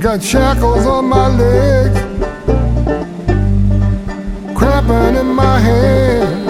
got shackles on my legs, cramping in my head.